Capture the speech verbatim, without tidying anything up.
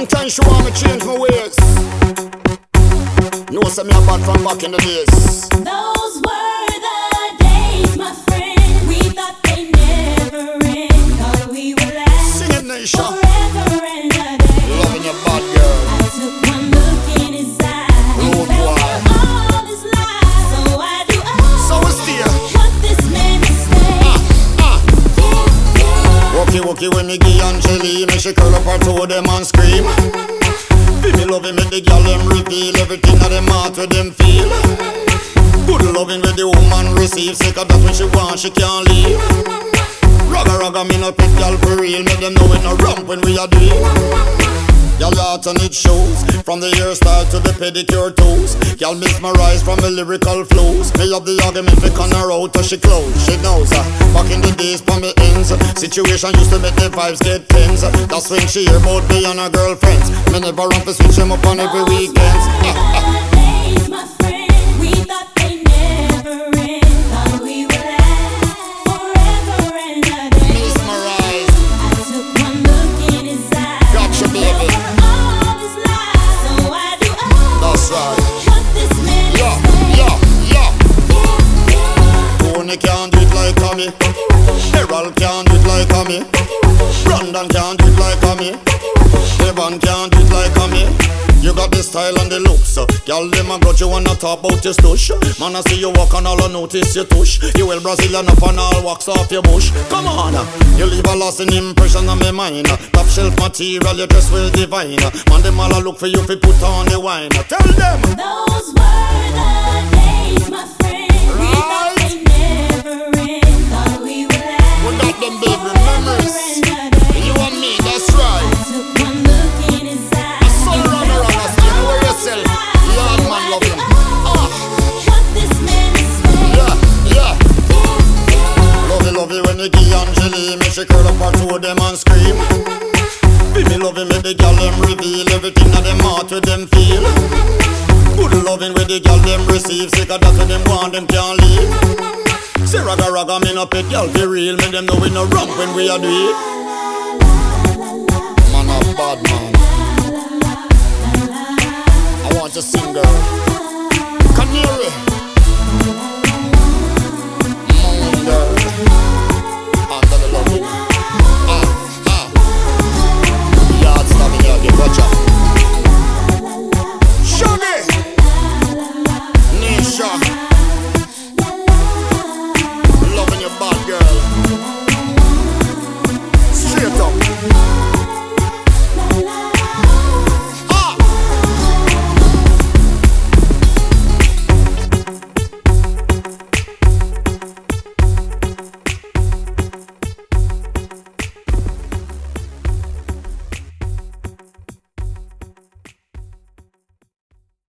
Long time she want me change my ways. No, say me a bad from back in the days. Those were the days, my friend. We thought they never end. Thought we would last Sing it, Nisha. forever and a day. Loving your bad girl. I took one look in his eyes. Rude Fell boy. for all his lies. So I do all So it's there. what this man is saying. Ah, ah. Yeah, yeah. Wookie wookie when me give Angeli, me she curl up her toe them and scream. Feel me loving me the girl them reveal everything that them heart with them feel. Good loving with the woman receive, sick of that when she want she can't leave. Ragga ragga me no pet girl for real, make them know we no ramp when we are doing. Y'all heart and it shows, from the hairstyle to the pedicure toes. Y'all mesmerize from the lyrical flows. Me have the argument fi con her out till she close. She knows uh, back in the days from me ends, situation used to make the vibes get tense. That's when she hear about me and her girlfriends. Me never run to switch them up on every weekend. Days, my friend, we thought they never end. Thought we would last forever and a day. Mesmerize, I took one look in his eyes. gotcha baby. All his lies, so I do all That's right. what this man is Yeah, saying. yeah, yeah. Yeah, yeah. Tony can't do it like me. Herald can't do it like me. Brandon can't do it like me. Evan can't do it like me. You got the style and the looks, so girl, them a grudge you wanna talk about your stush. Man, I see you walk and all I notice your tush. You well Brazilian up and all wax off your bush. Come on, you leave a lasting impression on my mind. Top shelf material, your dress will divine. Man, them all a look for you fi put on the wine. Tell them. Those were the days, my friend. We thought they never end. Thought we would last We got them baby memories. forever and a day. You and me, that's right. Took one look in his eyes. So run around, stay over yourself. Lord man, love him. Ah, What this man is saying. yeah, yeah. Yeah, yeah. Love it, love it when you give Angeli, me she curl up her two of them and scream. Feel me loving with the girl them reveal everything that them heart with them feel. Good loving with the girl them receive, sick of that when them want them can't leave. Say ragga ragga me no pet girl be real, me them know we no ramp when we are do it. Man a bad man. I want to sing girl. Canary. Mm, girl.